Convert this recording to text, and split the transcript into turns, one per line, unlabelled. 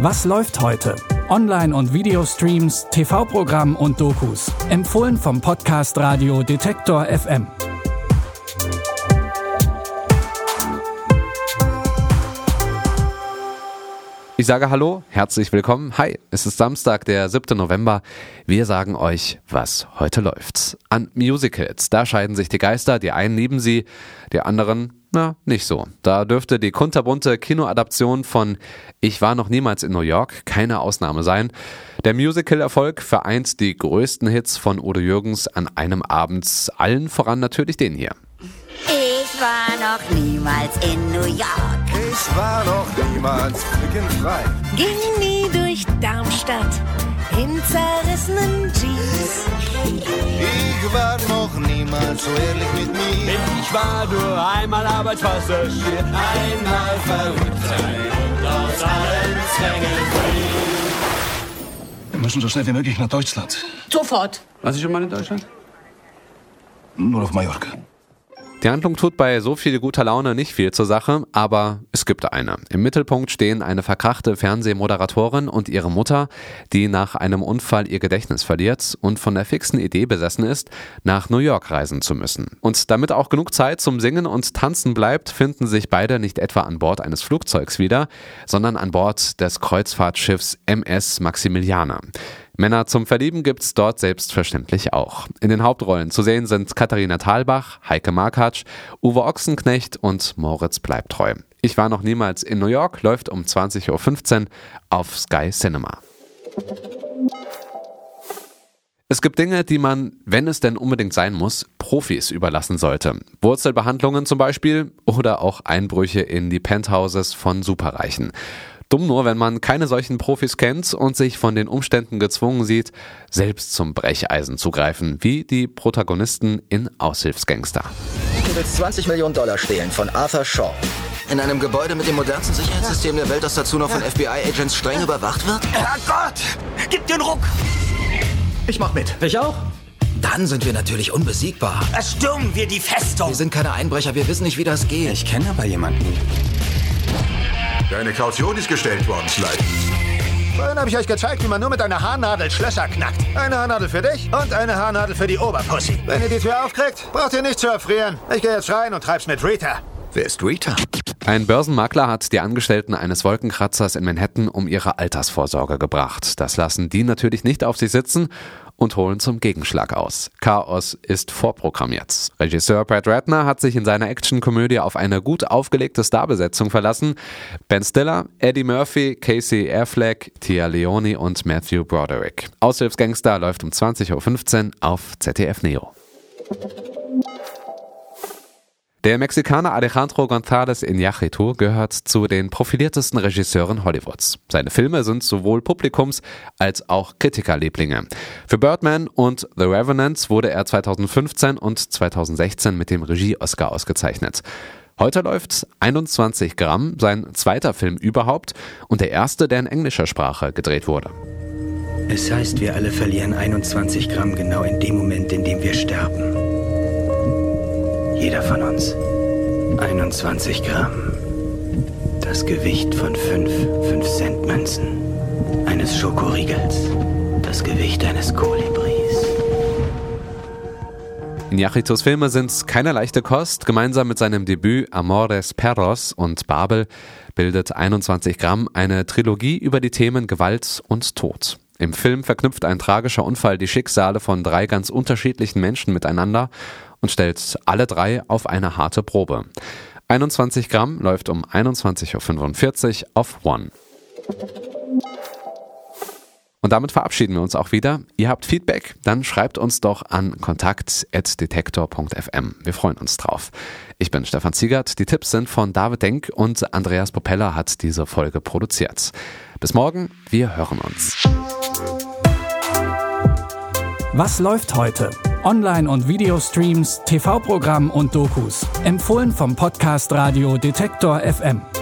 Was läuft heute? Online- und Videostreams, TV-Programm und Dokus. Empfohlen vom Podcast Radio Detektor FM.
Ich sage Hallo, herzlich willkommen. Hi, es ist Samstag, der 7. November. Wir sagen euch, was heute läuft. An Musicals, da scheiden sich die Geister. Die einen lieben sie, die anderen, nicht so. Da dürfte die kunterbunte Kinoadaption von Ich war noch niemals in New York keine Ausnahme sein. Der Musical-Erfolg vereint die größten Hits von Udo Jürgens an einem Abend. Allen voran natürlich den hier.
Ich war noch niemals in New York.
Ich war noch niemals frickenfrei.
Ging nie durch Darmstadt in zerrissenen Jeans.
Ich war noch niemals so ehrlich mit mir.
Ich war nur einmal Arbeitspassagier, einmal verrückt sein und aus allen Zwängen fliehen.
Wir müssen so schnell wie möglich nach Deutschland.
Sofort.
Warst du schon mal in Deutschland?
Nur auf Mallorca.
Die Handlung tut bei so viel guter Laune nicht viel zur Sache, aber es gibt eine. Im Mittelpunkt stehen eine verkrachte Fernsehmoderatorin und ihre Mutter, die nach einem Unfall ihr Gedächtnis verliert und von der fixen Idee besessen ist, nach New York reisen zu müssen. Und damit auch genug Zeit zum Singen und Tanzen bleibt, finden sich beide nicht etwa an Bord eines Flugzeugs wieder, sondern an Bord des Kreuzfahrtschiffs MS Maximiliane. Männer zum Verlieben gibt's dort selbstverständlich auch. In den Hauptrollen zu sehen sind Katharina Thalbach, Heike Markatsch, Uwe Ochsenknecht und Moritz Bleibtreu. Ich war noch niemals in New York, läuft um 20.15 Uhr auf Sky Cinema. Es gibt Dinge, die man, wenn es denn unbedingt sein muss, Profis überlassen sollte. Wurzelbehandlungen zum Beispiel oder auch Einbrüche in die Penthouses von Superreichen. Dumm nur, wenn man keine solchen Profis kennt und sich von den Umständen gezwungen sieht, selbst zum Brecheisen zu greifen, wie die Protagonisten in Aushilfsgangster.
Du willst $20 Millionen stehlen von Arthur Shaw. In einem Gebäude mit dem modernsten Sicherheitssystem der Welt, das dazu noch von FBI-Agents streng überwacht wird?
Herrgott! Gib den Ruck!
Ich mach mit.
Ich auch.
Dann sind wir natürlich unbesiegbar.
Erstürmen wir die Festung!
Wir sind keine Einbrecher, wir wissen nicht, wie das geht.
Ich kenne aber jemanden.
Deine Kaution ist gestellt worden, Slide.
Vorhin habe ich euch gezeigt, wie man nur mit einer Haarnadel Schlösser knackt. Eine Haarnadel für dich und eine Haarnadel für die Oberpussy. Wenn ihr die Tür aufkriegt, braucht ihr nicht zu erfrieren. Ich gehe jetzt rein und treib's mit Rita.
Wer ist Rita?
Ein Börsenmakler hat die Angestellten eines Wolkenkratzers in Manhattan um ihre Altersvorsorge gebracht. Das lassen die natürlich nicht auf sich sitzen und holen zum Gegenschlag aus. Chaos ist vorprogrammiert. Regisseur Brad Ratner hat sich in seiner Actionkomödie auf eine gut aufgelegte Starbesetzung verlassen. Ben Stiller, Eddie Murphy, Casey Affleck, Tia Leoni und Matthew Broderick. Aushilfsgangster läuft um 20.15 Uhr auf ZDF Neo. Der Mexikaner Alejandro González Iñárritu gehört zu den profiliertesten Regisseuren Hollywoods. Seine Filme sind sowohl Publikums- als auch Kritikerlieblinge. Für Birdman und The Revenant wurde er 2015 und 2016 mit dem Regie-Oscar ausgezeichnet. Heute läuft 21 Gramm, sein zweiter Film überhaupt und der erste, der in englischer Sprache gedreht wurde.
Es heißt, wir alle verlieren 21 Gramm genau in dem Moment, in dem wir sterben. Jeder von uns. 21 Gramm. Das Gewicht von 5 5-Cent-Münzen. Eines Schokoriegels. Das Gewicht eines Kolibris.
Iñárritus Filme sind keine leichte Kost. Gemeinsam mit seinem Debüt Amores Perros und Babel bildet 21 Gramm eine Trilogie über die Themen Gewalt und Tod. Im Film verknüpft ein tragischer Unfall die Schicksale von 3 ganz unterschiedlichen Menschen miteinander und stellt alle 3 auf eine harte Probe. 21 Gramm läuft um 21.45 Uhr auf One. Und damit verabschieden wir uns auch wieder. Ihr habt Feedback? Dann schreibt uns doch an kontakt@detektor.fm. Wir freuen uns drauf. Ich bin Stefan Ziegert. Die Tipps sind von David Denk und Andreas Popella hat diese Folge produziert. Bis morgen, wir hören uns.
Was läuft heute? Online- und Videostreams, TV-Programm und Dokus. Empfohlen vom Podcast Radio Detektor FM.